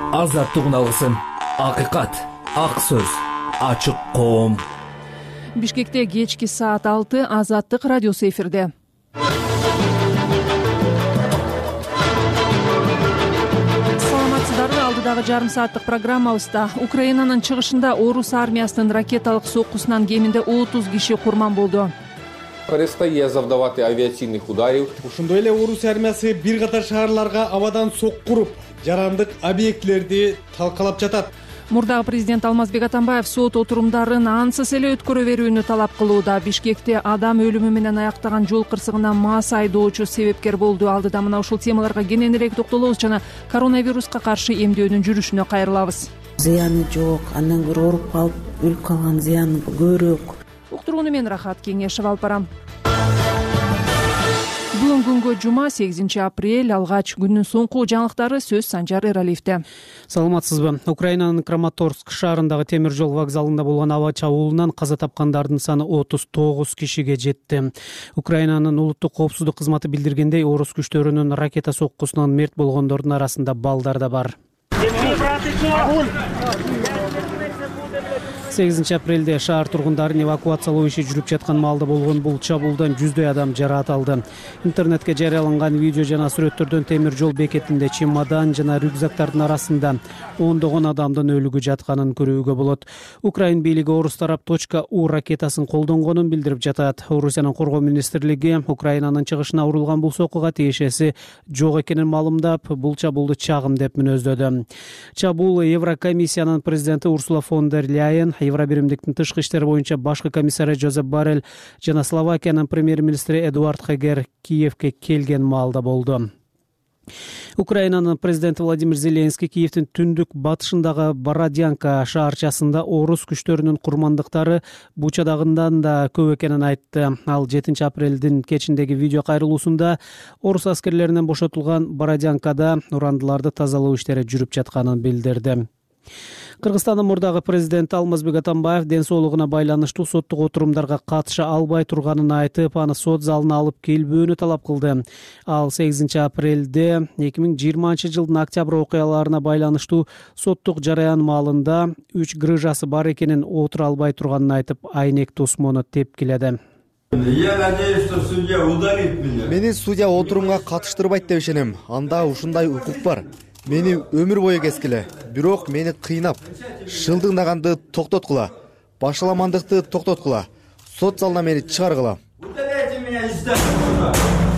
азаттык алгысым, акыйкат, ак сөз, ачык коом. Бишкекте кечки саат 6 Азаттык радиосу эфирде. Саламатсыздарбы? Алдыдагы жарым сааттык программабызда Украинанын чыгышында орус армиясынын ракеталык соккусунан кеминде 30 киши курман болду. Перестає завдавати авіаційних ударів. Ошондой эле орус армиясы бир катар шаарларга абадан соккуруп, жарандык объектилерди талкалап жатат. Мурдагы президент Алмазбек Атамбаев сот отурумдарын ансыз эле өткөрө берүүнү талап кылууда. Бишкекте адам өлүмү менен аяктаган жол кырсыгына мас айдоочу себепкер болду. Алдыда мына ушул темаларга кененирээк токтолобуз жана коронавируска каршы эмдөөдүн жүрүшүнө кайрылабыз. Зыяны жок, андан көрө ооруп калып өлүп калган зыяны көбүрөөк. Уктурууну мен Рахат Кеңешев алып барам. Бүгүн күнгө жума 8 апрель, алгач күндүн соңку жаңылыктары сөз Санжар Эралиевде. Саламатсызбы? Украинанын Краматорск шаарындагы темир жол вокзалында болгон аба чабуулунан каза тапкандардын саны 39 кишиге жетти. Украинанын улуттук коопсуздук кызматы билдиргендей, орус күчтөрүнүн ракета соккусунан мерт болгондордун арасында балдар да бар. 8 апрелде шаар тургундарын эвакуациялоо иши жүрүп жаткан маалда болгон бул чабуулдан жүздөй адам жараат алды. Интернетке жарыяланган видео жана сүрөттөрдөн темир жол бекетинде чемодан жана рюкзактардын арасында ондогон адамдын өлүгү жатканын көрүүгө болот. Украин бийлиги орус тарап .у ракетасын колдонгонун билдирип жатат. Орусиянын коргоо министрлиги Украинанын чыгышына урулган бул соккуга тиешеси жок экенин маалымдап, бул чабуулду чагым деп мүнөздөдү. Чабуул Еврокомиссиянын президенти Урсула фон дер Ляйен, Евробиримдиктин тышкы иштер боюнча башкы комиссары Жозеп Барель жана Словакиянын премьер-министри Эдуард Хегер Киевке келген маалда болду. Украинанын президенти Владимир Зеленский Киевдин түндүк батышындагы Бородянка шаарчасында орус күчтөрүнүн курмандыктары Бучадагындан да көп экенин айтты. Ал 7 апрелдин кечиндеги видео кайрылуусунда орус аскерлеринен бошотулган Бородянкада урандыларды тазалоо иштери жүрүп жатканын билдирди. Кыргызстандын мурдагы президенти Алмазбек Атамбаев ден соолугуна байланыштуу соттук отурумдарга катыша албай турганын айтып, аны сот залына алып келбөөнү талап кылды. Ал 8 апрелде 2020 жылдын октябрь окуяларына байланыштуу соттук жараян маалында 3 грыжасы бар экенин отура албай турганын айтып, айнек тосмону тепкиледи. Я надеюсь, что судья удалит меня. Мени судья отурумга катыштырбайт деп ишенем. Анда ушундай укук бар. Мени өмүр бою кескиле. Бирок мени кыйнап, шылдыңдаганды токтоткула, башаламандыкты токтоткула, сот залына мени чыгаргыла. Удаляйте меня из здания.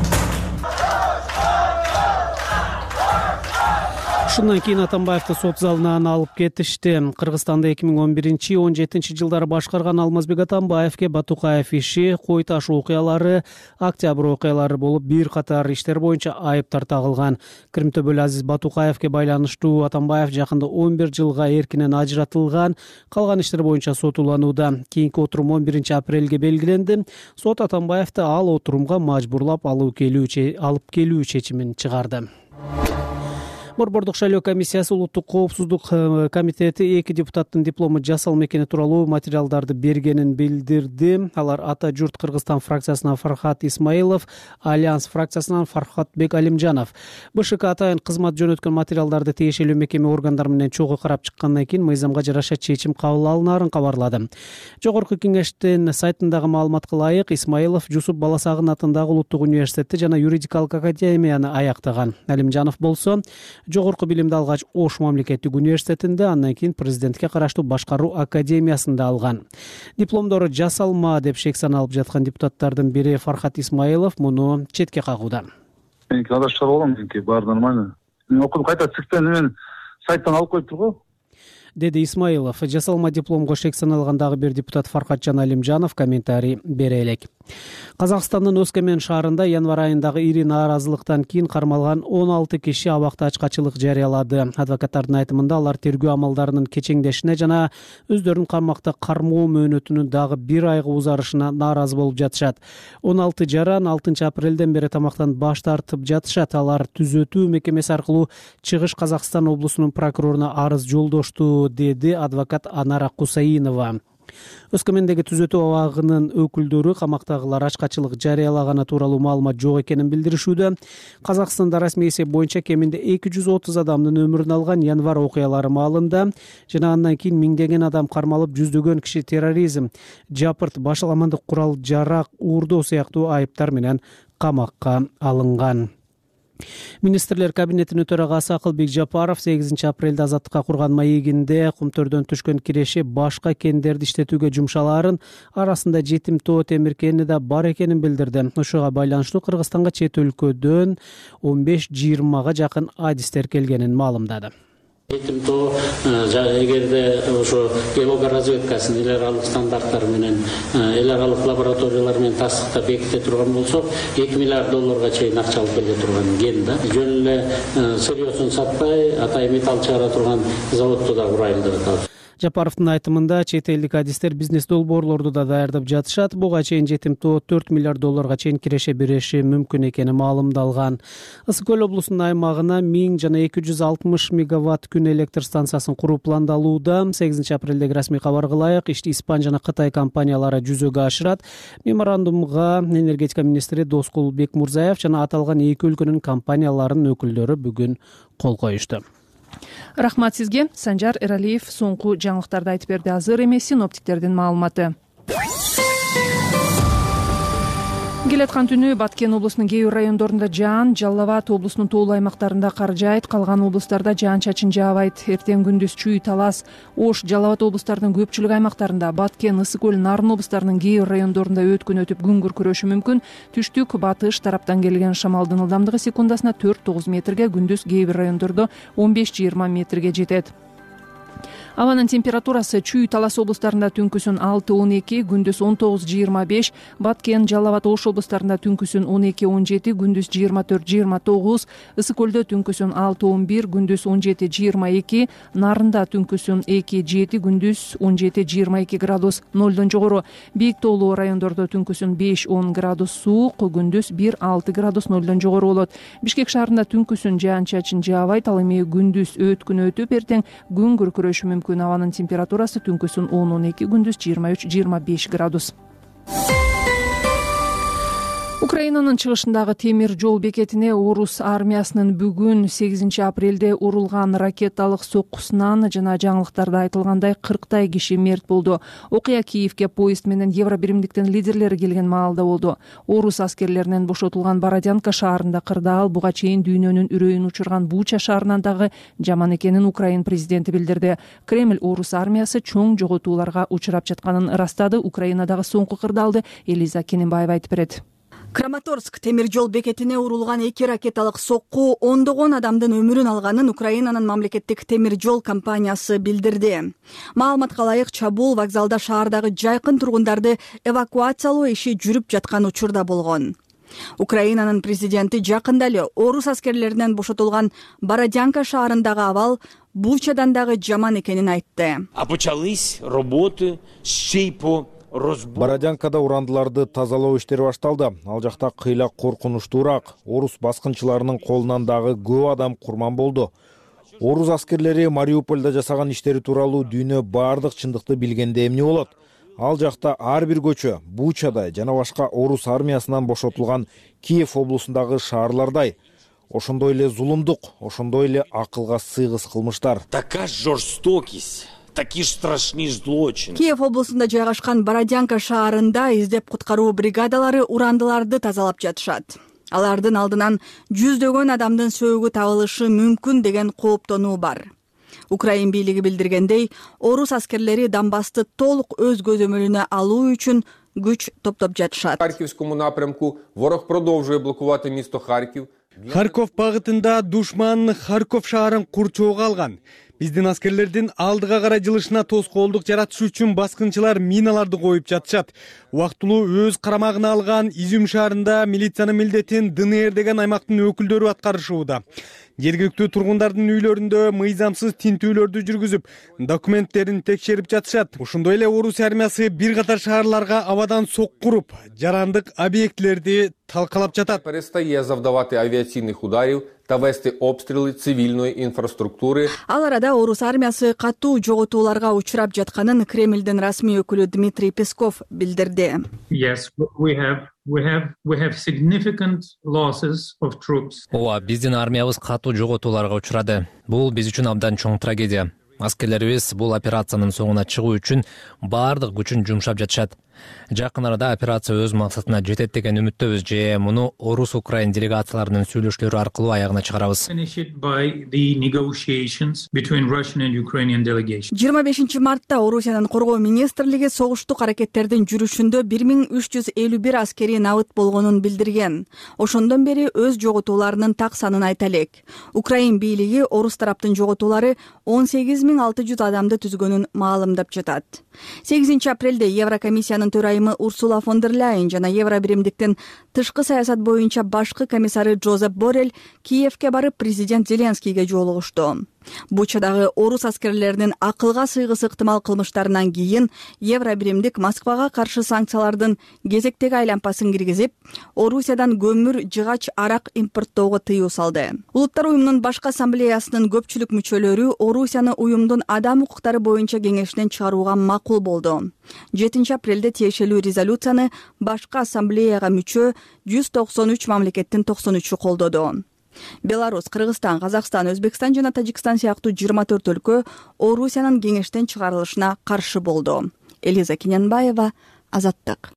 Ушундан кийин Атамбаевди сот залына алып кетишти. Кыргызстанда 2011-17 жылдары башкарган Алмазбек Атамбаевге Батукаев иши, Кой таш окуялары, Октябрь окуялары болуп бир катар иштер боюнча айыптар тагылган. Кримтөбөл Азиз Батукаевге байланыштуу Атамбаев жакында 11 жылга эркинен ажыратылган, калган иштер боюнча сотуланууда. Кийинки отурум 11 апрелге белгиленди. Сот Атамбаевди ал отурумга мажбурлап алып келүү чечимин чыгарды. Борбордук шайлоо комиссиясы улуттук коопсуздук комитети 2 депутаттын диплому жасалма экени тууралуу материалдарды бергенин билдирди. Алар Ата журт Кыргызстан фракциясынан Фархат Исмаилов, Альянс фракциясынан Фархатбек Алимжанов. БШК атайын кызмат жөнөткөн материалдарды тиешелүү мекеме органдары менен чогуу карап чыккандан кийин мыйзамга жараша чечим кабыл алынаарын кабарлады. Жогорку кеңештин сайтындагы маалыматка ылайык, Исмаилов Жусуп Баласагын атындагы улуттук университетти жана юридикалык академияны аяктаган. Алимжанов болсо жогорку билимди алгач Ош мамлекеттик университетинде, андан кийин президентке караштуу башкаруу академиясында алган. Дипломдору жасалма деп шек саналып жаткан депутаттардын бири Фархат Исмаилов муну четке кагууда. Меники адаштар болгон, меники баары нормально. Мен окудум, кайта цифртен мен сайттан алып коюптур го. Деди Исмаилов. Жасалма дипломго шек саналган бир депутат Фархатжан Алимжанов комментарий бере элек. Казакстандын Өскөмен шаарында январь айындагы ири нааразылыктан кийин кармалган 16 киши абакта ачкачылык жарыялады. Адвокаттардын айтымында алар тергөө амалдарынын кечеңдешине жана өздөрүнүн кармакта кармоо мөөнөтүнүн дагы бир айга узарышына нааразы болуп жатышат. 16 жаран 6 апрелден бери тамактан баш тартып жатышат. Алар түзөтүү мекемеси аркылуу Чыгыш Казакстан облусунун прокуроруна арыз жолдошту, деди адвокат Анара Кусаинова. Өскөмендеги түзөтүү абагынын өкүлдөрү камактагылар ачкачылык жарыялаганы тууралуу маалымат жок экенин билдиришүүдө. Казакстанда расмий эсеп боюнча кеминде 230 адамдын өмүрүн алган январь окуялары маалында жана андан кийин миңдеген адам кармалып, жүздөгөн киши терроризм, жапырт, башаламандык, курал жарак уурдоо сыяктуу айыптар менен камакка алынган. Министрлер кабинетинин төрагасы Акылбек Жапаров 8 апрелде Азаттыкка курган маегинде кумтөрдөн түшкөн киреши башка кендерди иштетүүгө жумшалаарын, арасында жетим тоо темир кени да бар экенин билдирди. Ошого байланыштуу Кыргызстанга чет өлкөдөн 15-20 жакын адистер келгенин маалымдады. Жетим тоо эгерде ошо геолога разведкасын эл аралык стандарттар менен эл аралык лабораториялар менен тастыктап беките турган болсок, $2 миллиард чейин акча алып келе турган ген да. Жөн эле сырьёсун сатпай, атай металл чыгара турган заводду да курайлы деп атат. Жапаровдун айтымында чет элдик адистер бизнес долбоорлорду да даярдап жатышат. Буга чейин жетим тоо $4 миллиард чейин киреше бериши мүмкүн экени маалымдалган. Ысык көл облусунун аймагына 1000 жана 260 мегаватт күн электр станциясын куруу пландалууда. 8 апрелдеги расмий кабарга ылайык ишти Испан жана Кытай компаниялары жүзөгө ашырат. Меморандумга энергетика министри Доскул Бекмурзаев жана аталган эки өлкөнүн компанияларынын өкүлдөрү бүгүн кол коюшту. Рахмат сизге. Санжар Эралиев соңку жаңылыктарды айтып берди. Азыр эмес синоптиктердин маалыматы. Келаткан түнү Баткен облусунун кээ бир райондорунда жаан, Жалал Абад облусунун тоолуу аймактарында кар жаайт, калган облустарда жаан-чачын жаабайт. Эртең күндүз Чүй, Талас, Ош, Жалал Абад облустарынын көпчүлүк аймактарында, Баткен, Ысык көл, Нарын облустарынын кээ бир райондорунда өткөн өтүп күн күркүрөшү мүмкүн. Түштүк, батыш тараптан келген шамалдын ылдамдыгы секундасына 4-9 метрге, күндүз кээ бир райондордо 15-20 метрге жетет. Абанын температурасы Чүй, Талас облустарында түнкүсүн 6-12, күндүз 19-25, Баткен, Жалал Абад, Ош облустарында түнкүсүн 12-17, күндүз 24-29, Ысык көлдө түнкүсүн 6-11, күндүз 17-22, Нарында түнкүсүн 2-7, күндүз 17-22 градус, 0дон жогору. Бийик тоолуу райондордо түнкүсүн 5-10 градус суук, күндүз 1-6 градус 0дон жогору болот. Бишкек шаарында түнкүсүн жаан-чачын жаабайт, ал эми күндүз өткүн өтүп, эртең күн күркүрөшү мүмкүн. Абанын температурасы түнкүсүн 10-12, күндүз 23-25 градус. Украинанын чыгышындагы темир жол бекетине орус армиясынын бүгүн 8 апрелде урулган ракеталык соккусунан жана жаңылыктарда айтылгандай 40 киши мерт болду. Окуя Киевке поезд менен Евробиримдиктин лидерлери келген маалда болду. Орус аскерлеринен бошотулган Бородянка шаарында кырдаал буга чейин дүйнөнүн үрөйүн учурган Буча шаарынан дагы жаман экенин Украин президенти билдирди. Кремль орус армиясы чоң жоготууларга учурап жатканын ырастады. Украинадагы соңку кырдаалды Элиза Кененбаева айтып берет. Краматорск темир жол бекетине урулган 2 ракеталык сокку ондогон адамдын өмүрүн алганын Украинанын мамлекеттик темир жол компаниясы билдирди. Маалыматка ылайык, чабуул вокзалда шаардагы жайкын тургундарды эвакуациялоо иши жүрүп жаткан учурда болгон. Украинанын президенти жакында эле орус аскерлеринен бошотулган Бородянка шаарындагы абал Бучадан дагы жаман экенин айтты. Почались работы ще по Бородянкада урандыларды тазалоо иштери башталды. Ал жакта кыйла коркунучтуураак. Орус баскынчыларынын колунан дагы көп адам курман болду. Орус аскерлери Мариупольдо жасаган иштери тууралуу дүйнө баардык чындыкты билгенде эмне болот? Ал жакта ар бир көчө Бучада жана башка орус армиясынан бошотулган Киев облусундагы шаарлардай. Ошондой эле зулумдук, ошондой эле акылга сыйгыс кылмыштар. Такая жорстокость. Такие страшные злочины. Киев облусунда жайгашкан Бородянка шаарында издеп куткаруу бригадалары урандыларды тазалап жатышат. Алардын алдынан жүздөгөн адамдын сөөгү табылышы мүмкүн деген кооптонуу бар. Украин бийлиги билдиргендей, орус аскерлери Донбассты толук өз көзөмөлүнө алуу үчүн күч топтоп жатышат. Харківському напрямку ворог продовжує блокувати місто Харків. Харьков багытында душман Харьков шаарын курчоого алган. Биздин аскерлердин алдыга карай жылышына тоскоолдук жаратыш үчүн баскынчылар миналарды коюп жатышат. Убактылуу өз карамагына алган Изюм шаарында милициянын милдетин ДНР деген аймактын өкүлдөрү аткарышууда. Жергиликтүү тургундардын үйлөрүндө мыйзамсыз тинтүүлөрдү жүргүзүп, документтерин текшерип жатышат. Ошондой эле орус армиясы бир катар шаарларга абадан соккуруп, жарандык объектилерди талкалап жатат. Перестає завдавати авіаційних ударів та вести обстрелы цивильной инфраструктуры. Ал арада орус армиясы катуу жоготууларга учурап жатканын Кремлдин расмий өкүлү Дмитрий Песков билдирди. Yes, we have significant losses of troops. Ооба, биздин армиябыз катуу жоготууларга учурады. Бул биз үчүн абдан чоң трагедия. Аскерлерибиз бул операциянын соңуна чыгуу үчүн баардык күчүн жумшап жатышат. Жакын арада операция өз максатына жетет деген үмүттөбүз же муну орус-украин делегацияларынын сүйлөшүүлөрү аркылуу аягына чыгарабыз. 25 мартта Орусиянын коргоо министрлиги согуштук аракеттердин жүрүшүндө 1351 аскери набыт болгонун билдирген. Ошондон бери өз жоготууларынын так санын айта элек. Украин бийлиги орус тараптын жоготуулары 18600 адамды түзгөнүн маалымдап жатат. 8 апрелде Еврокомиссиянын төрайымы Урсула фон дер Ляйен жана Евробиримдиктин тышкы саясат боюнча башкы комиссары Жозеп Боррель Киевке барып президент Зеленскийге жолугушту. Бучадагы орус аскерлеринин акылга сыйгысы ыктымал кылмыштарынан кийин Евробиримдик Москвага каршы санкциялардын кезектеги айланпасын киргизип, Орусиядан көмүр, жыгач, арак импорттоого тыюу салды. Улуттар уюмунун башкы ассамблеясынын көпчүлүк мүчөлөрү Орусияны уюмдун адам укуктары боюнча кеңешинен чыгарууга макул болду. 7 апрелде тиешелүү резолюцияны башкы ассамблеяга мүчө 193 мамлекеттин 93-ü колдоду. Беларусь, Кыргызстан, Казакстан, Өзбекстан жана Тажикстан сыяктуу 24 өлкө Орусиянын кеңештен чыгарылышына каршы болду. Элиза Кененбаева, Азаттык.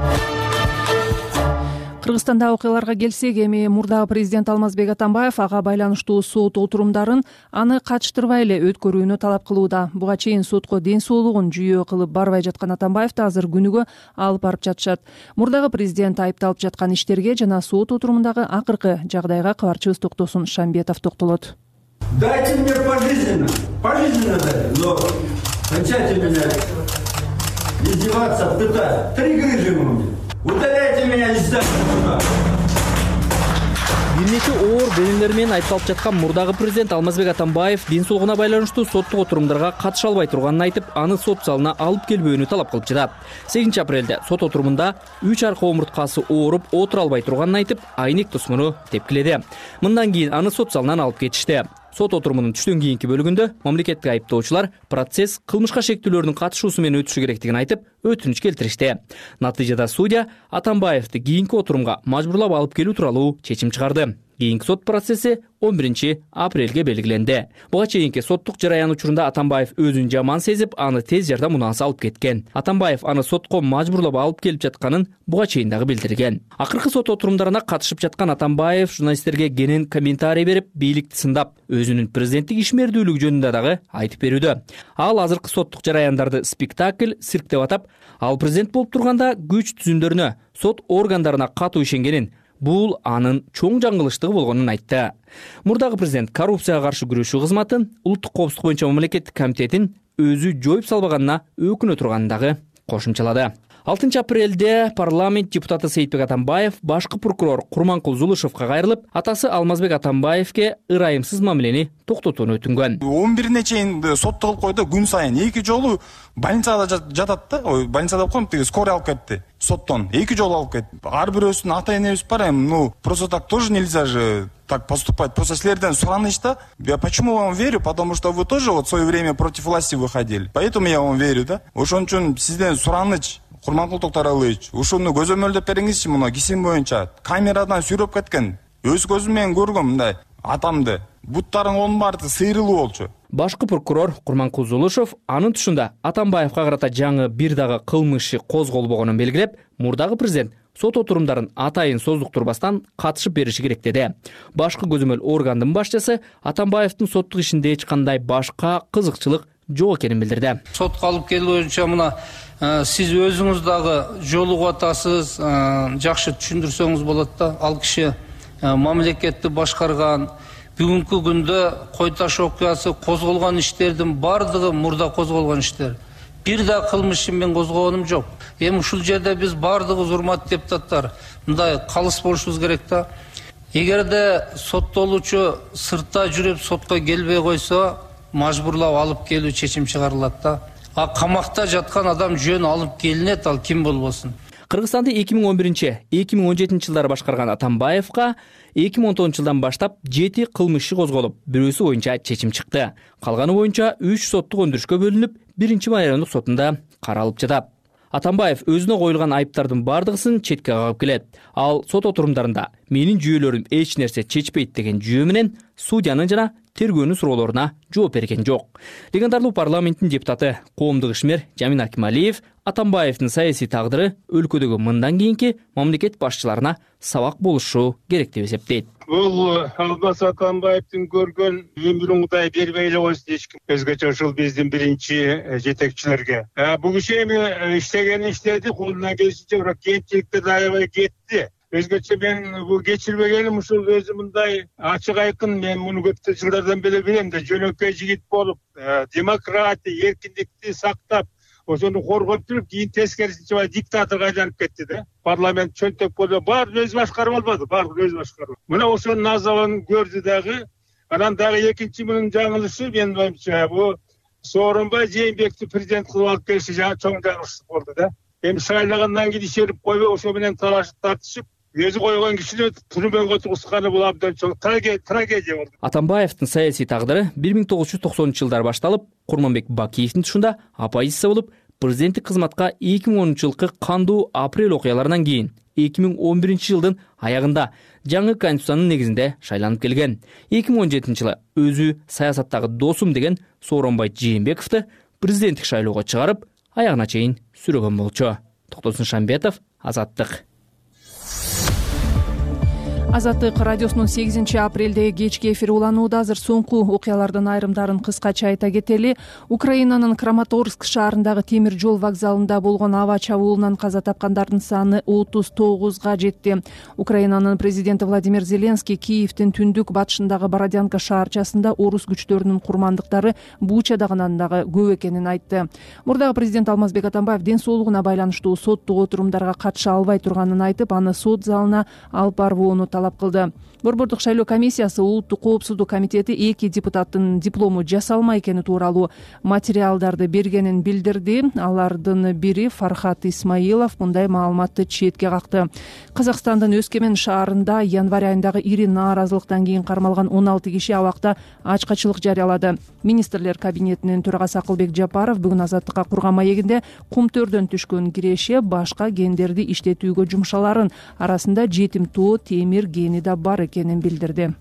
Кыргызстанда окуяларга келсек, эми мурдагы президент Алмазбек Атамбаев ага байланыштуу сот отурумдарын аны катыштырбай эле өткөрүүнү талап кылууда. Буга чейин сотко ден соолугун жүйө кылып барбай жаткан Атамбаевди азыр күнүгө алып барып жатышат. Мурдагы президент айыпталып жаткан иштерге жана сот отурумундагы акыркы жагдайга кабарчыбыз Токтосун Шамбетов токтолот. Дайте мне пожизненно дайте, но кончайте меня издеваться, пытать. 3 грыжи мне. Удаляйте меня из здания. Бир нече оор бөлүмдөр менен айыпталып жаткан мурдагы президент Алмазбек Атамбаев ден соолугуна байланыштуу соттук отурумдарга катыша албай турганын айтып, аны сот залына алып келбөөнү талап кылып жатат. 8 апрелде сот отурумунда 3 арка омурткасы ооруп отура албай турганын айтып, айнек тосмуну тепкиледи. Мындан кийин аны сот залынан алып кетишти. Сот отурумунун түштөн кийинки бөлүгүндө мамлекеттик айыптоочулар процесс кылмышка шектүүлөрдүн катышуусу менен өтүшү керектигин айтып, өтүнүч келтиришти. Натыйжада судья Атамбаевди кийинки отурумга мажбурлап алып келүү тууралуу чечим чыгарды. Кийинки сот процесси 11 апрелге белгиленди. Буга чейинки соттук жараян учурунда Атамбаев өзүн жаман сезип, аны тез жардам унаасы алып кеткен. Атамбаев аны сотко мажбурлап алып келип жатканын буга чейин дагы билдирген. Акыркы сот отурумдарына катышып жаткан Атамбаев журналисттерге кенен комментарий берип, бийликти сындап, өзүнүн президенттик ишмердүүлүгү жөнүндө дагы айтып берүүдө. Ал азыркы соттук жараяндарды спектакль, цирк деп атап, ал президент болуп турганда күч түзүмдөрүнө, сот органдарына катуу ишенгенин, бул анын чоң жаңылыштыгы болгонун айтты. Мурдагы президент коррупцияга каршы күрөшүү кызматын, улуттук коопсуздук боюнча мамлекеттик комитетин өзү жоюп салбаганына өкүнө турганын дагы кошумчалады. 6 апрелде парламент депутаты Сейитбек Атамбаев башкы прокурор Курманкул Зулушевка кайрылып, атасы Алмазбек Атамбаевке ырайымсыз мамилени токтотууну өтүнгөн. 11-ине чейин сотто кылып койду, күн сайын 2 жолу больницада жатат да, больницада коем, тиги скорый алып кетти соттон. 2 жолу алып кетти. Ар бирөөсүнүн ата-энебиз бар, просто так тоже нельзя же так поступать. Просто силерден сураныч да. Я почему вам верю? Потому что вы тоже в свое время против власти выходили. Поэтому я вам верю, да. Ошон үчүн сизден сураныч, Курманкул Токтаралыевич, ушуну көзөмөлдөп бериңизчи, муну кесим боюнча. Камерадан сүрөп кеткен. Өз көзүм менен көргөм мындай атамды. Буттарын онун баары сыйрылуу болчу. Башкы прокурор Курманкул Зулушев анын тушунда Атамбаевка карата жаңы бир дагы кылмыш козголбогонун белгилеп, мурдагы президент сот отурумдарын атайын создуктурбастан катышып бериши керек деди. Башкы көзөмөл органдын башчысы Атамбаевдин соттук ишинде эч кандай башка кызыкчылык жок экенин билдирди. Сотко алып келүү боюнча мына сиз өзүңүз дагы жолугуп атасыз, жакшы түшүндүрсөңүз болот да. Ал киши мамлекетти башкарган, бүгүнкү күндө Кой таш окуясы козголгон иштердин бардыгы мурда козголгон иштер. Бир да кылмыш мен козгогонум жок. Эми ушул жерде биз бардыгыбыз урматтуу депутаттар мындай калыс болушубуз керек да. Эгерде соттолуучу сыртта жүрүп сотко келбей койсо, мажбурлап алып келүү чечим чыгарылат да. Камакта жаткан адам жөн алып келинет, ал ким болбосун. Кыргызстанды 2011-2017 жылдары башкарган Атамбаевга 2019 жылдан баштап 7 кылмыш иши козголуп, бирөөсү боюнча чечим чыкты. Калганы боюнча 3 соттук өндүрүшкө бөлүнүп, 1-майрамдык сотунда каралып жатат. Атамбаев өзүнө коюлган айыптардын бардыгысын четке кагып келет. Ал сот отурумдарында менин жүйөлөрүм эч нерсе чечпейт деген жүйө менен судьянын жана тергөөнүн суроолоруна жооп берген жок. Легендарлуу парламенттин депутаты, коомдук ишмер Жамин Акималиев Атамбаевдин саясий тагдыры өлкөдөгү мындан кийинки мамлекет башчыларына сабак болушу керек деп эсептейт. Бул Алмаз Атамбаевдин көргөн өмүрүн Кудай бербей эле койсун эч ким. Өзгөчө ушул биздин биринчи жетекчилерге. Бул киши эми иштегенин иштеди, колунан келишинче, бирок кийинчиликтерди аябай кетти. Өзгөчө мен бул кечирбегеним ушул өзү мындай ачык айкын, мен муну көп жылдардан бери билем да, жөнөкөй жигит болуп, демократия, эркиндикти сактап, ошону коргоп туруп, кийин тескерисинче диктаторго айланып кетти да. Парламент чөнтөк болду, баарын өзү башкарып албады, баарын өзү башкарып. Мына ошонун азабын көрдү дагы. Анан дагы экинчи мунун жаңылышы, менин оюмча, бул Сооронбай Жээнбекти президент кылып алып келиши жаңы чоң жаңылыш болду да. Эми шайлагандан кийин ишерип койбой, ошо менен талашып тартышып, өзү койгон кишини түрмөгө тургузганы бул абдан чоң трагедия болду. Атамбаевдин саясий тагдыры 1990 жылдары башталып, Курманбек Бакиевдин тушунда оппозиция болуп, президенттик кызматка 2010 жылкы кандуу апрель окуяларынан кийин 2011 жылдын аягында жаңы конституциянын негизинде шайланып келген. 2017 жылы өзү саясаттагы досум деген Сооронбай Жээнбековду президенттик шайлоого чыгарып, аягына чейин сүрөгөн болчу. Токтосун Шамбетов, Азаттык. Азаттык радиосунун 8 апрелдеги кечки эфири уланууда. Азыр соңку окуялардын айрымдарын кыскача айта кетели. Украинанын Краматорск шаарындагы темир жол вокзалында болгон аба чабуулунан каза тапкандардын саны 39га жетти. Украинанын президенти Владимир Зеленский Киевдин түндүк батышындагы Бородянка шаарчасында орус күчтөрүнүн курмандыктары Бучадагынан дагы көп экенин айтты. Мурдагы президент Алмазбек Атамбаев ден соолугуна байланыштуу соттук отурумдарга катыша албай турганын айтып, аны сот залына алып барбоону талап кылды. Борбордук шайлоо комиссиясы Улуттук коопсуздук комитети 2 депутаттын диплому жасалма экени тууралуу материалдарды бергенин билдирди. Алардын бири Фархат Исмаилов мындай маалыматты четке какты. Казакстандын Өскемен шаарында январь айындагы ири нааразылыктан кийин кармалган 16 киши абакта ачкачылык жарыялады. Министрлер кабинетинин төрагасы Акылбек Жапаров бүгүн Азаттыкка курган маегинде кумтөрдөн түшкөн киреше башка гендерди иштетүүгө жумшаларын, арасында жетим тоо, темир гени да бар экенин билдирди.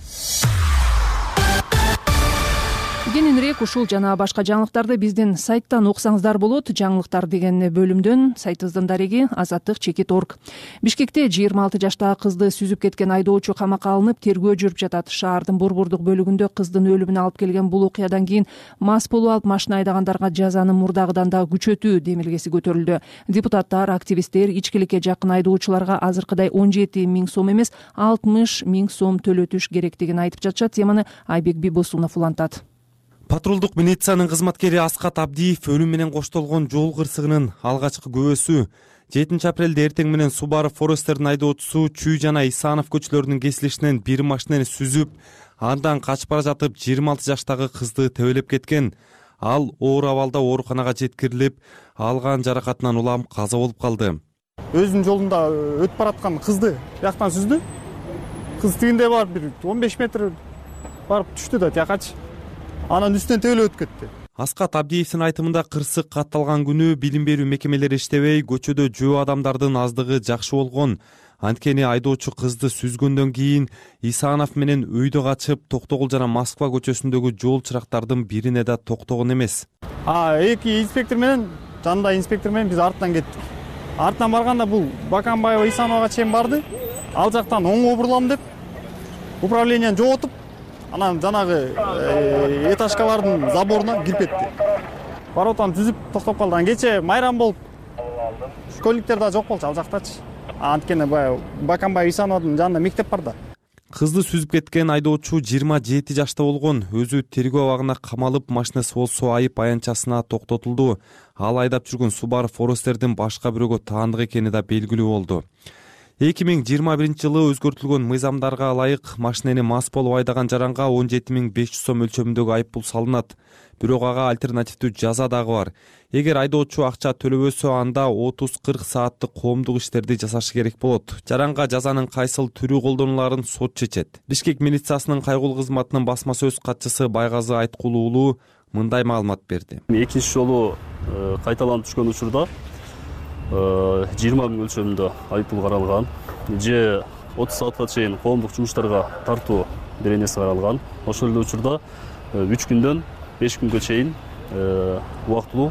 Кененирээк ушул жана башка жаңылыктарды биздин сайттан окусаңыздар болот. Жаңылыктар деген бөлүмдөн сайтыбыздын дареги azattik.org. Бишкекте 26 жаштагы кызды сүзүп кеткен айдоочу камакка алынып, тергөө жүрүп жатат. Шаардын борбордук бөлүгүндө кыздын өлүмүнө алып келген бул окуядан кийин мас болуп алып машина айдагандарга жазаны мурдагыдан да күчөтүү демилгеси көтөрүлдү. Депутаттар, активисттер ичкиликке жакын айдоочуларга азыркыдай 17 000 сом эмес, 60 000 сом төлөтүш керектигин айтып жатышат. Теманы Айбек Бибосунов улантат. Патрулдук милициянын кызматкери Аскат Абдиев өлүм менен коштолгон жол кырсыгынын алгачкы күбөсү. 7 апрелде эртең менен Subaru Forest'тердин айдоочусу Чүй жана Исанов көчөлөрүнүн кесилишинен бир машинаны сүзүп, андан качып бара жатып 26 жаштагы кызды тебелеп кеткен. Ал оор абалда ооруканага жеткирилип, алган жаракатынан улам каза болуп калды. Өзүнүн жолунда өтүп бараткан кызды жактан сүздү. Кыз тигинде барып бир 15 метр барып түштү да тиякачы. Анан үстүнөн тебелеп өтүп кетти. Аскат Абдиевдин айтымында кырсык катталган күнү билим берүү мекемелери иштебей, көчөдө жөө адамдардын аздыгы жакшы болгон. Анткени айдоочу кызды сүзгөндөн кийин Исанов менен өйдө качып, Токтогул жана Москва көчөсүндөгү жол чырактардын бирине да токтогон эмес. Эки инспектор менен, жанында инспектор менен биз артынан кеттик. Артынан барганда бул Баканбаева Исановага чейин барды. Ал жактан оңго бурулам деп управленияны жоготуп, анан жанагы этажкалардын заборуна кирип кетти. Баротан түзүп токтоп калды. Кече майрам болуп, школьниктер да жок болчу ал жактачы. Анткени баягы Баканбаева Исановдун жанында мектеп бар да. Кызды сүзүп кеткен айдоочу 27 жашта болгон. Өзү тергөө абагына камалып, машинасы болсо айып аянтчасына токтотулду. Ал айдап жүргөн Subaru Forest'тердин башка бирөөгө таандык экени да белгилүү болду. 2021 өзгөртүлгөн мыйзамдарга ылайык машинени мас болуп айдаган жаранга 17.500 сом өлчөмүндөгү айып пул салынат. Бирок ага альтернативдүү жаза дагы бар. Эгер айдоочу акча төлөбөсө, анда 30-40 сааттык коомдук иштерди жасашы керек болот. Жаранга жазанын кайсыл түрү колдонуларын сот чечет. Бишкек милициясынын кайгылуу кызматынын басма сөз катчысы Байгазы Айткулуу уулу мындай маалымат берди. Экинчи жолу кайталанып түшкөн учурда 20 мың өлчөмүндө айып пул каралган. Же 30 саатка чейин коомдук жумуштарга тартуу беренеси каралган. Ошол эле учурда 3 күндөн 5 күнгө чейин убактылуу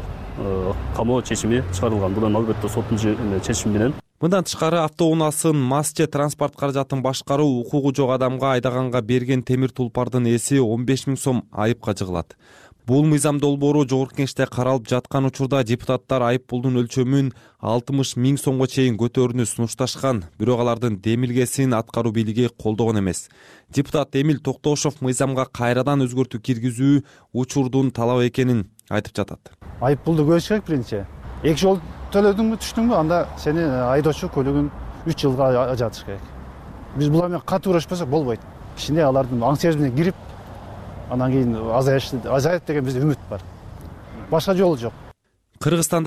камоо чечими чыгарылган. Бул эми албетте соттун чечими менен. Мындан тышкары автоунаасын мас же транспорт каражатын башкаруу укугу жок адамга айдаганга берген темир тулпардын эси 15 000 сом айыпка жыгылат. Бул мыйзам долбоору жогорку кеңеште каралып жаткан учурда депутаттар айып пулдун өлчөмүн 60 000 сомго чейин көтөрүүнү сунушташкан, бирок алардын демилгесин аткаруу бийлиги колдогон эмес. Депутат Эмил Токтошов мыйзамга кайрадан өзгөртүү киргизүү учурдун талап экенин айтып жатат. Айып пулду көбөйүш керек биринчи. 2 жол төлөдүңбү, түштүңбү, анда сени айдоочу көлүгүн 3 жылга ажатыш керек. Биз була менен катуу уурашпасак болбойт. Кичине алардын аң сезимине кирип, анан кийин азайат деген бизде үмүт бар. Башка жолу жок. Кыргызстанда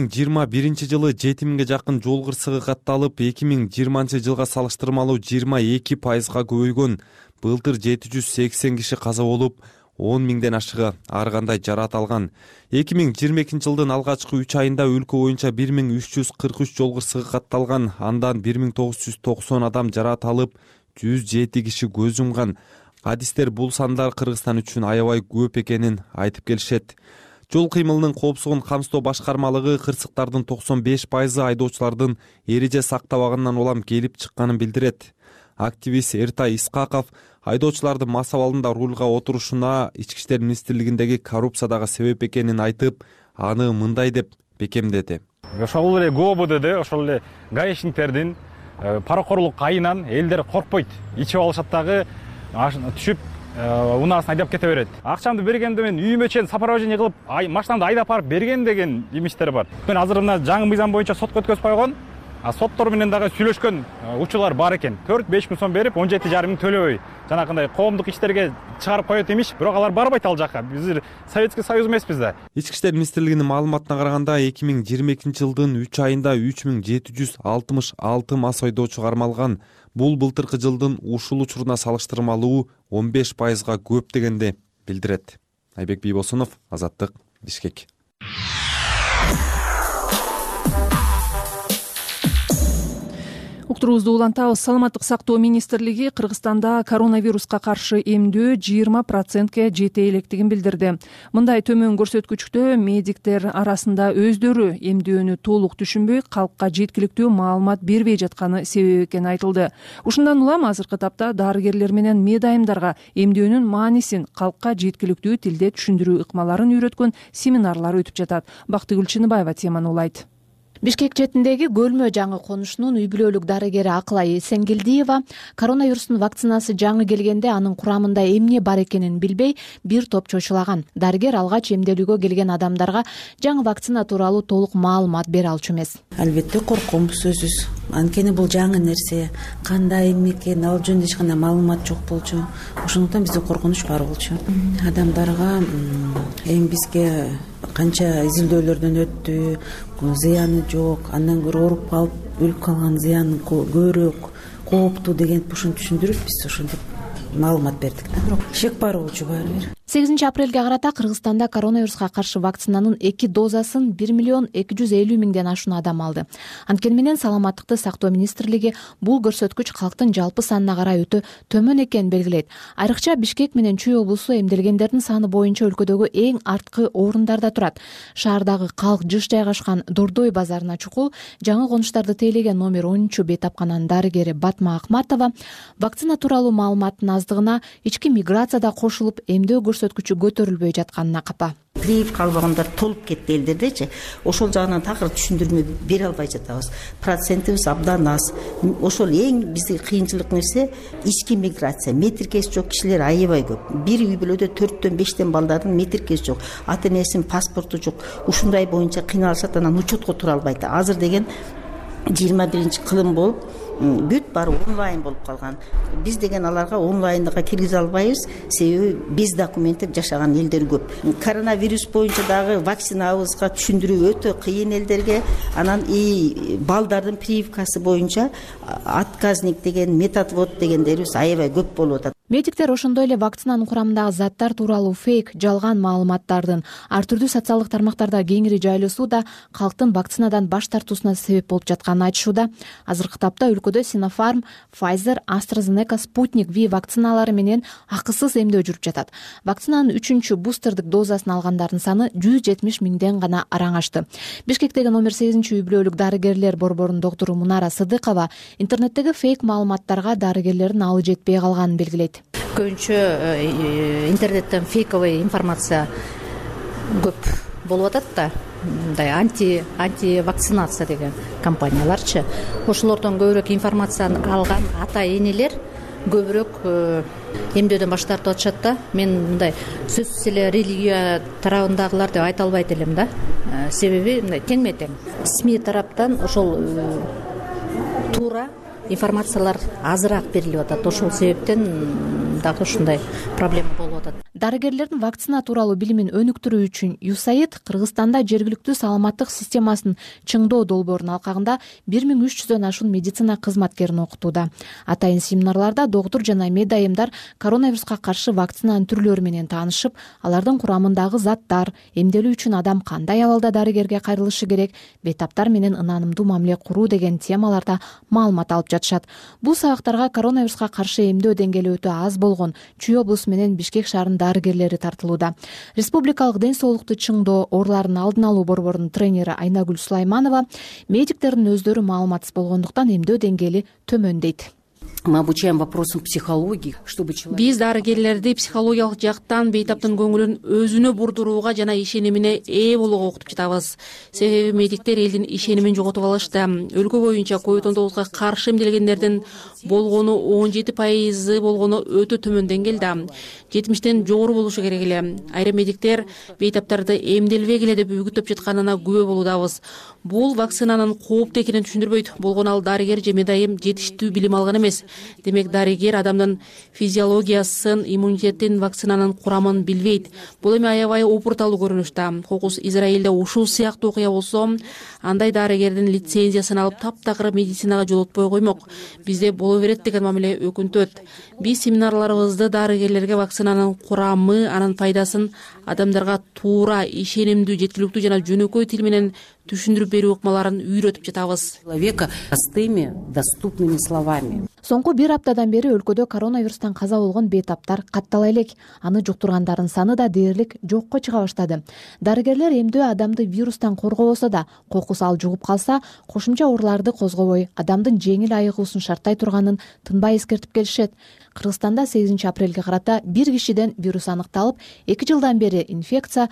2021 жылы 7000ге жакын жол кырсыгы катталып, 2020 жылга салыштырмалуу 22%га көбөйгөн. Былтыр 780 киши каза болуп, 10 000ден ашыгы ар кандай жараат алган. 2022 жылдын алгачкы 3 айында өлкө боюнча 1343 жол кырсыгы катталган. Андан 1990 адам жараат алып, 107 киши көз жумган. Адистер бул сандар Кыргызстан үчүн аябай көп экенин айтып келишет. Жол кыймылынын коопсуздугун камсыздоо башкармалыгы кырсыктардын 95% айдоочулардын эреже сактабагандан улам келип чыкканын билдирет. Активист Эртай Исқақов айдоочулардын мас абалында рулга отурушуна Ички иштер министрлигиндеги коррупциядагы себеп экенин айтып, аны мындай деп бекемдеди. Ошол эле ГОБД, ошол эле гаишниктердин паракорлук айынан элдер коркпойт. Ичип алышат дагы түшүп унаасын айдап кете берет. Акчамды бергенде мен үйүмө чейин сопровождение кылып, машинамды айдап барып берген деген имиштер бар. Мен азыр мына жаңы мыйзам боюнча сотко өткөзүп койгон. Соттор менен дагы сүйлөшкөн учурлар бар экен. 4-5 000 сом берип, 17,5 мың төлөбөй. Жанакындай коомдук иштерге чыгарып коет имиш, бирок алар барбайт ал жака. Биз Советский Союз эмеспиз да. Ички иштер министрлигинин маалыматына караганда 2022 жылдын 3 айында 3766 мас айдоочу кармалган. Бул былтыркы жылдын ушул учуруна салыштырмалуу 15%га көп дегенди билдирет. Айбек Бийбосунов, Азаттык, Бишкек. Уктуруубузду улантабыз. Саламаттык сактоо министрлиги Кыргызстанда коронавируска каршы эмдөө 20%ге жете электигин билдирди. Мындай төмөн көрсөткүчтө медиктер арасында өздөрү эмдөөнү толук түшүнбөй, калкка жеткиликтүү маалымат бербей жатканы себеп экени айтылды. Ушундан улам азыркы тапта дарыгерлер менен медайымдарга эмдөөнүн маанисин калкка жеткиликтүү тилде түшүндүрүү ыкмаларын үйрөткөн семинарлар өтүп жатат. Бактыгүл Чыныбаева теманы улайт. Бишкек четиндеги Көлмө жаңы конушунун үй бүлөлүк дарыгери Акылай Эсенгелдиева коронавирустун вакцинасы жаңы келгенде анын курамында эмне бар экенин билбей бир топ чочулаган. Дарыгер алгач эмделүүгө келген адамдарга жаңы вакцина тууралуу толук маалымат бере алчу эмес. Албетте коркомуз сөзсүз. Анткени бул жаңы нерсе, кандай эмне экен, ал жөнүндө эч кандай маалымат жок болчу. Ошондуктан бизде коркунуч бар болчу. Адамдарга эми бизге канча изилдөөлөрдөн өттү, зыяны жок, андан көрө ооруп калып өлүп калган зыяны көбүрөөк, кооптуу деген ушуну түшүндүрүп биз ошентип маалымат бердик да. Бирок шек бар болчу баары бир. 8 апрелге карата Кыргызстанда коронавируска каршы вакцинанын 2 дозасын 1,250,000ден ашуун адам алды. Анткени менен Саламаттыкты сактоо министрлиги бул көрсөткүч калктын жалпы санына карай өтө төмөн экенин белгилейт. Айрыкча Бишкек менен Чүй облусу эмделгендердин саны боюнча өлкөдөгү эң арткы орундарда турат. Шаардагы калк жыш жайгашкан Дордой базарына чукул жаңы конуштарды тейлеген номер 13 бейтапкананын дарыгери Батма Акматова вакцина тууралуу маалыматтын аздыгына ички миграцияда кошулуп эмдөө көрсөткүчү көтөрүлбөй жатканына капа. Кирип калбагандар толуп кетти элдердечи. Ошол жагынан такыр түшүндүрмө бере албай жатабыз. Процентибиз абдан аз. Ошол эң бизге кыйынчылык нерсе ички миграция. Метиркеси жок кишилер аябай көп. Бир үй бүлөдө 4-5 балдардын метиркеси жок, ата энесинин паспорту жок. Ушундай боюнча кыйналышат, анан учетко тура албайт. Азыр деген 21-кылым болуп бүт баары онлайн болуп калган. Биз деген аларга онлайнга киргизе албайбыз, себеби без документтик жашаган элдер көп. Коронавирус боюнча дагы вакцинабызга түшүндүрүү өтө кыйын элдерге. Анан балдардын прививкасы боюнча отказник деген, методвод дегендерибиз аябай көп болуп атат. Медиктер ошондой эле вакцинанын курамындагы заттар тууралуу фейк, жалган маалыматтардын ар түрдүү социалдык тармактарда кеңири жайылуусу да калктын вакцинадан баш тартуусуна себеп болуп жатканын айтышууда. Азыркы тапта өлкөдө Sinopharm, Pfizer, AstraZeneca, Sputnik V вакциналары менен акысыз эмдөө жүрүп жатат. Вакцинанын 3-чү бустердик дозасын алгандардын саны 170 миңден гана араң ашты. Бишкектеги номер 8-үй бүлөлүк дарыгерлер борборунун доктору Мунара Сыдыкова интернеттеги фейк маалыматтарга дарыгерлердин алы жетпей калганын белгилейт. Көбүнчө интернеттен фейковый информация көп болуп атат да, мындай анти-вакцинация деген компанияларчы. Ошолордон көбүрөөк информацияны алган ата энелер көбүрөөк эмдөөдөн баш тартып атышат да. Мен мындай сөзсүз эле религия тарабындагылар деп айта албайт элем да. Себеби мындай теңме-тең. СМИ тараптан ошол туура информациялар азыраак берилип атат. Ошол себептен дагы ушундай проблема болуп атат. Дарыгерлердин вакцина тууралуу билимин өнүктүрүү үчүн USAID Кыргызстанда жергиликтүү саламаттык системасын чыңдоо долбоорунун алкагында 1300дөн ашуун медицина кызматкерин окутууда. Атайын семинарларда доктур жана медайымдар коронавируска каршы вакцинанын түрлөрү менен таанышып, алардын курамындагы заттар, эмделүү үчүн адам кандай абалда дарыгерге кайрылышы керек, бейтаптар менен ынанымдуу мамиле куруу деген темаларда маалымат алып жатышат. Бул сабактарга коронавируска каршы эмдөө деңгээли өтө аз болгон Чүй облусу менен Бишкек шаарынын дарыгерлери тартылууда. Республикалык ден соолукту чыңдоо оорулардын алдын алуу борборунун тренери Айнагүл Сулайманова медиктердин өздөрү маалыматсыз болгондуктан эмдөө деңгээли төмөн дейт. Мы обучаем вопросам психологии, чтобы человек... Биз дарыгерлерди психологиялык жактан бейтаптын көңүлүн өзүнө бурдурууга жана ишенимине ээ болууга окутуп жатабыз. Себеби медиктер элдин ишенимин жоготуп алышты. Өлкө боюнча COVID-19 каршы эмделгендердин болгону 17% болгону өтө төмөн деңгээлде. 70тен жогору болушу керек эле. Айрым медиктер бейтаптарды эмделбегиле деп үгүттөп жатканына күбө болуудабыз. Бул вакцинанын кооптуу экенин түшүндүрбөйт. Болгону ал дарыгер же медайым жетиштүү билим алган эмес. Демек дарыгер адамдын физиологиясын, иммунитетин, вакцинанын курамын билбейт. Бул эми аябай опурталуу көрүнүштө. Кокус Израилде ушул сыяктуу окуя болсо, андай дарыгердин лицензиясын алып таптакыр медицинага жолотпой коймок. Бизде боло берет деген мамиле өкүнтөт. Биз семинарларыбызды дарыгерлерге вакцинанын курамы, анын пайдасын адамдарга туура, ишенимдүү, жеткиликтүү жана жөнөкөй тил менен түшүндүрүп берүү ыкмаларын үйрөтүп жатабыз. Человека простыми, доступными словами. Соңку 1 аптадан бери өлкөдө коронавирустан каза болгон бейтаптар каттала элек. Аны жуктургандардын саны да дээрлик жокко чыга баштады. Дарыгерлер эмдөө адамды вирустан коргобосо да, кокус ал жугуп калса, кошумча ооруларды козгобой, адамдын жеңил айыгуусун шарттай турганын тынбай эскертип келишет. Кыргызстанда 8 апрелге карата 1 кишиден вирус аныкталып, 2 жылдан бери инфекция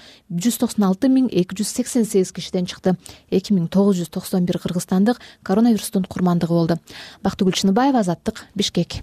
196.288 кишиден чыкты. 2991 кыргызстандык коронавирустун курмандыгы болду. Бактыгүл Чыныбаева, Азаттык, Бишкек.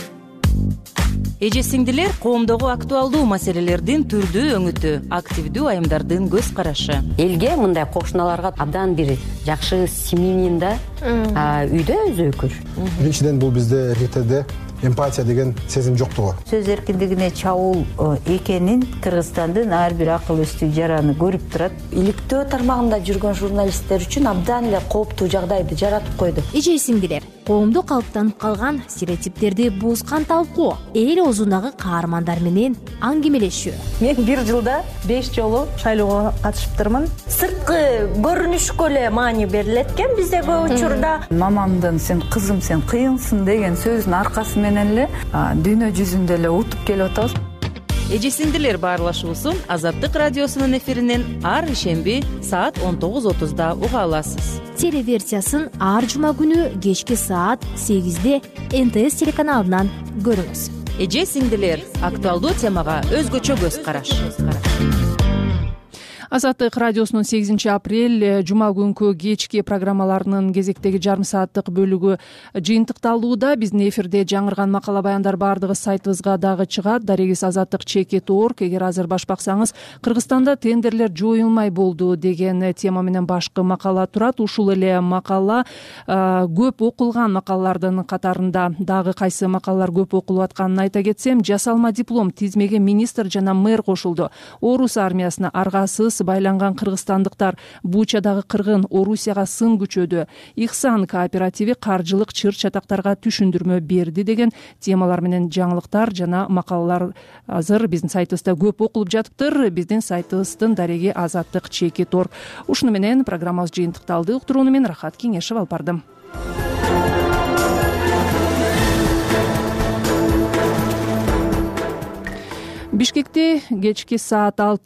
Эже сиңдилер, коомдогу актуалдуу маселелердин түрдүү өңүтү, активдүү айымдардын көз карашы. Элге мындай кошуналарга абдан бир жакшы семьянин да үйдө өзөкүр. Биринчиден бул бизде эркектерде эмпатия деген сезим жоктугу. Сөз эркиндигине чабуул экенин Кыргызстандын ар бир акыл өстүү жараны көрүп турат. Иликтөө тармагында жүргөн журналисттер үчүн абдан эле кооптуу жагдайды жаратып койду. Эже сиңдилер, коомдо калыптанып калган стереотиптерди бузган талкуу, эл оозундагы каармандар менен аңгемелешүү. Мен 1 жылда 5 жолу шайлоого катышыптырмын. Сырткы көрүнүшкө эле маани берилет экен бизде көп учурда. Мамамдын сен кызым сен кыйынсың деген сөзүнүн аркасы менен эле дүйнө жүзүндө эле утуп келип атабыз. Эже сиңдилер баарлашуусун Азаттык радиосунун эфиринен ар ишемби саат 19:30 уга аласыз. Телеверсиясын ар жума күнү кечки саат 8-де НТС телеканалынан көрүңүз. Эже сиңдилер актуалдуу темага өзгөчө көз караш. Азаттык радиосунун 8 апрель жума күнкү кечки программаларынын кезектеги жарым сааттык бөлүгү жыйынтыкталууда. Биздин эфирде жаңырган макала баяндар баардыгы сайтыбызга дагы чыгат. Дарегиз azattik.org. Эгер азыр башпаксаңыз, Кыргызстанда тендерлер жоюлмай болду деген тема менен башкы макала турат. Ушул эле макала көп окулган макалалардын катарында. Дагы кайсы макалалар көп окулуп атканын айта кетсем, жасалма диплом тизмеге министр жана мэр кошулду. Орус армиясына аргасыз байланган кыргызстандыктар Бучадагы кыргын Орусияга сын күчөдү. Ихсан кооперативи каржылык чыр-чатактарга түшүндүрмө берди деген темалар менен жаңылыктар жана макалалар азыр биздин сайтыбызда көп окулуп жатыптыр. Биздин сайтыбыздын дареги azattik.org. Ушуну менен программабыз жыйынтыкталды. Уктурууну мен Рахат Кеңешев алып бардым. Бишкекте кечки саат 6